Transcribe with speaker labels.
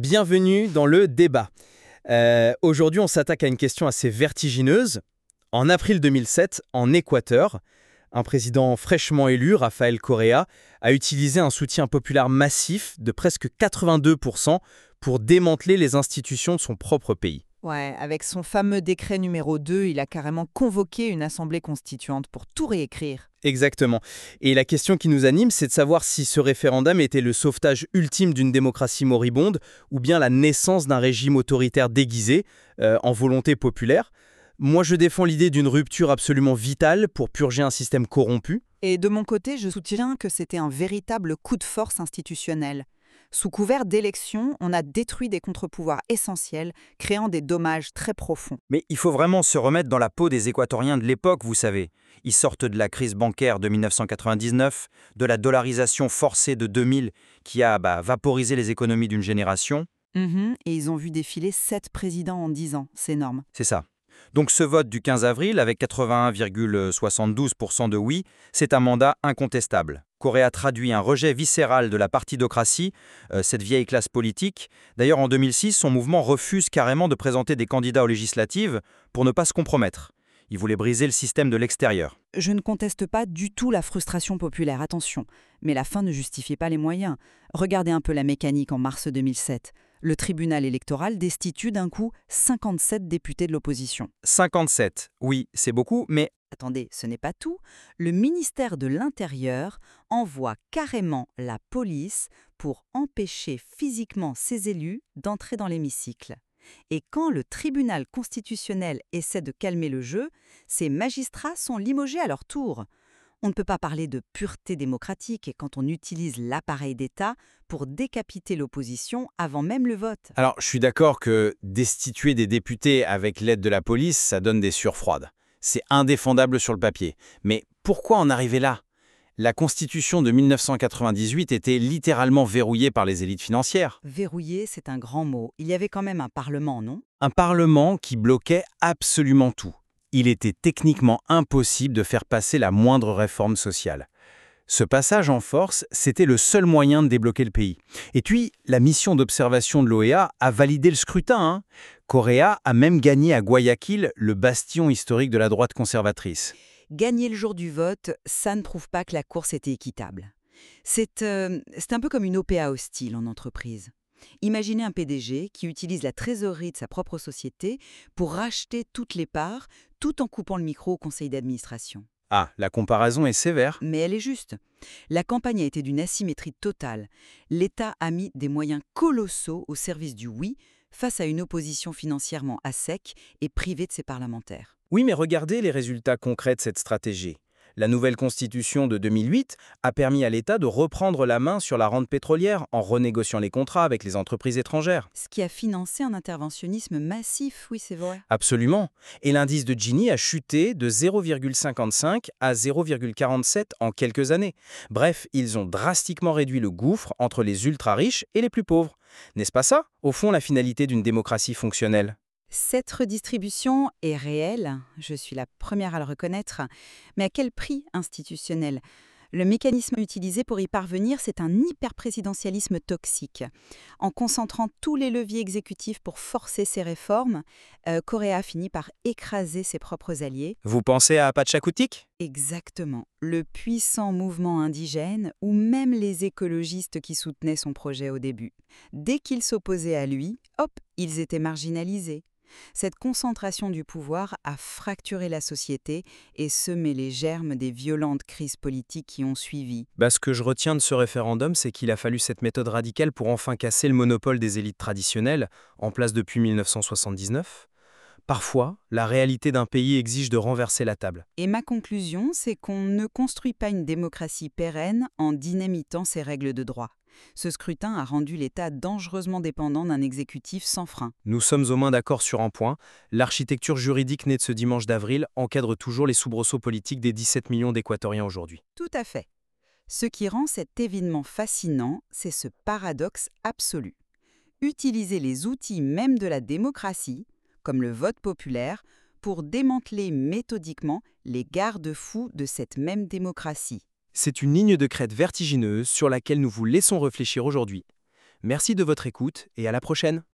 Speaker 1: Bienvenue dans le débat. Aujourd'hui, on s'attaque à une question assez vertigineuse. En avril 2007, en Équateur, un président fraîchement élu, Rafael Correa, a utilisé un soutien populaire massif de presque 82% pour démanteler les institutions de son propre pays.
Speaker 2: Ouais, avec son fameux décret numéro 2, il a carrément convoqué une assemblée constituante pour tout réécrire.
Speaker 1: Exactement. Et la question qui nous anime, c'est de savoir si ce référendum était le sauvetage ultime d'une démocratie moribonde ou bien la naissance d'un régime autoritaire déguisé, en volonté populaire. Moi, je défends l'idée d'une rupture absolument vitale pour purger un système corrompu.
Speaker 2: Et de mon côté, je soutiens que c'était un véritable coup de force institutionnel. Sous couvert d'élections, on a détruit des contre-pouvoirs essentiels, créant des dommages très profonds.
Speaker 3: Mais il faut vraiment se remettre dans la peau des Équatoriens de l'époque, vous savez. Ils sortent de la crise bancaire de 1999, de la dollarisation forcée de 2000 qui a vaporisé les économies d'une génération.
Speaker 2: Et ils ont vu défiler 7 présidents en 10 ans, c'est énorme.
Speaker 3: C'est ça. Donc ce vote du 15 avril, avec 81,72% de oui, c'est un mandat incontestable. Correa traduit un rejet viscéral de la partidocratie, cette vieille classe politique. D'ailleurs, en 2006, son mouvement refuse carrément de présenter des candidats aux législatives pour ne pas se compromettre. Il voulait briser le système de l'extérieur.
Speaker 2: Je ne conteste pas du tout la frustration populaire, attention. Mais la fin ne justifiait pas les moyens. Regardez un peu la mécanique en mars 2007. Le tribunal électoral destitue d'un coup 57 députés de l'opposition.
Speaker 3: 57, oui, c'est beaucoup, mais
Speaker 2: Attendez, ce n'est pas tout. Le ministère de l'Intérieur envoie carrément la police pour empêcher physiquement ses élus d'entrer dans l'hémicycle. Et quand le tribunal constitutionnel essaie de calmer le jeu, ces magistrats sont limogés à leur tour. On ne peut pas parler de pureté démocratique quand on utilise l'appareil d'État pour décapiter l'opposition avant même le vote.
Speaker 1: Alors, je suis d'accord que destituer des députés avec l'aide de la police, ça donne des sueurs froides. C'est indéfendable sur le papier. Mais pourquoi en arriver là ? La Constitution de 1998 était littéralement verrouillée par les élites financières.
Speaker 2: Verrouiller, c'est un grand mot. Il y avait quand même un parlement, non ?
Speaker 1: Un parlement qui bloquait absolument tout. Il était techniquement impossible de faire passer la moindre réforme sociale. Ce passage en force, c'était le seul moyen de débloquer le pays. Et puis, la mission d'observation de l'OEA a validé le scrutin. Correa a même gagné à Guayaquil, le bastion historique de la droite conservatrice.
Speaker 2: Gagner le jour du vote, ça ne prouve pas que la course était équitable. C'est un peu comme une OPA hostile en entreprise. Imaginez un PDG qui utilise la trésorerie de sa propre société pour racheter toutes les parts, tout en coupant le micro au conseil d'administration.
Speaker 1: Ah, la comparaison est sévère.
Speaker 2: Mais elle est juste. La campagne a été d'une asymétrie totale. L'État a mis des moyens colossaux au service du oui face à une opposition financièrement à sec et privée de ses parlementaires.
Speaker 1: Oui, mais regardez les résultats concrets de cette stratégie. La nouvelle constitution de 2008 a permis à l'État de reprendre la main sur la rente pétrolière en renégociant les contrats avec les entreprises étrangères.
Speaker 2: Ce qui a financé un interventionnisme massif, oui c'est vrai.
Speaker 1: Absolument. Et l'indice de Gini a chuté de 0,55 à 0,47 en quelques années. Bref, ils ont drastiquement réduit le gouffre entre les ultra-riches et les plus pauvres. N'est-ce pas ça, au fond, la finalité d'une démocratie fonctionnelle ?
Speaker 2: Cette redistribution est réelle, je suis la première à le reconnaître, mais à quel prix institutionnel ? Le mécanisme utilisé pour y parvenir, c'est un hyperprésidentialisme toxique. En concentrant tous les leviers exécutifs pour forcer ces réformes, Correa finit par écraser ses propres alliés.
Speaker 1: Vous pensez à Pachakutik ?
Speaker 2: Exactement. Le puissant mouvement indigène ou même les écologistes qui soutenaient son projet au début. Dès qu'ils s'opposaient à lui, hop, ils étaient marginalisés. Cette concentration du pouvoir a fracturé la société et semé les germes des violentes crises politiques qui ont suivi.
Speaker 1: Ce que je retiens de ce référendum, c'est qu'il a fallu cette méthode radicale pour enfin casser le monopole des élites traditionnelles, en place depuis 1979. Parfois, la réalité d'un pays exige de renverser la table.
Speaker 2: Et ma conclusion, c'est qu'on ne construit pas une démocratie pérenne en dynamitant ses règles de droit. Ce scrutin a rendu l'État dangereusement dépendant d'un exécutif sans frein.
Speaker 1: Nous sommes au moins d'accord sur un point, l'architecture juridique née de ce dimanche d'avril encadre toujours les soubresauts politiques des 17 millions d'Équatoriens aujourd'hui.
Speaker 2: Tout à fait. Ce qui rend cet événement fascinant, c'est ce paradoxe absolu. Utiliser les outils même de la démocratie, comme le vote populaire, pour démanteler méthodiquement les garde-fous de cette même démocratie.
Speaker 1: C'est une ligne de crête vertigineuse sur laquelle nous vous laissons réfléchir aujourd'hui.
Speaker 4: Merci de votre écoute et à la prochaine.